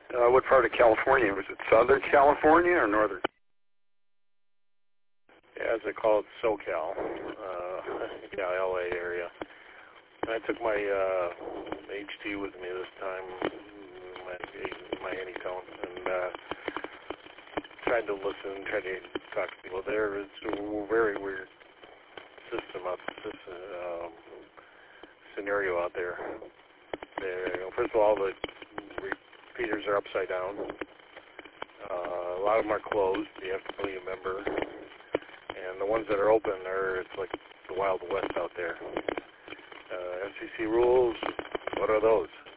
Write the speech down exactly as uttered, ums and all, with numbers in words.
Uh, what part of California? Was it Southern California or Northern? Yeah, as they call it, SoCal, uh, yeah, L A area. And I took my uh, H T with me this time, my, my Anytone, and uh, tried to listen, tried to talk to people there. It's a very weird system out this um, scenario out there. They, you know, first of all, the repeaters are upside down. Uh, a lot of them are closed. You have to be a member. And the ones that are open are, it's like the Wild West out there. Uh, F C C rules, what are those?